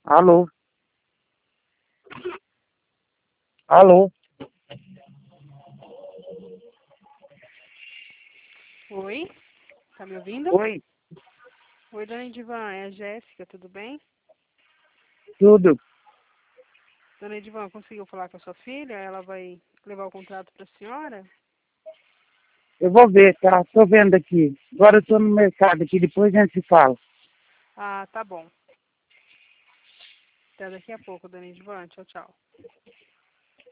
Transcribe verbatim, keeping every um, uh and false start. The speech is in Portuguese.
Alô? Alô? Oi, tá me ouvindo? Oi, Oi, dona Edivan, é a Jéssica, tudo bem? tudo? Dona Edivan, conseguiu falar com a sua filha? Ela vai levar o contrato para a senhora? Eu vou ver, tá? Tô vendo aqui. Agora eu tô no mercado aqui, depois a gente se fala. Ah, tá bom. Até daqui a pouco, dona Edivan. Tchau, tchau.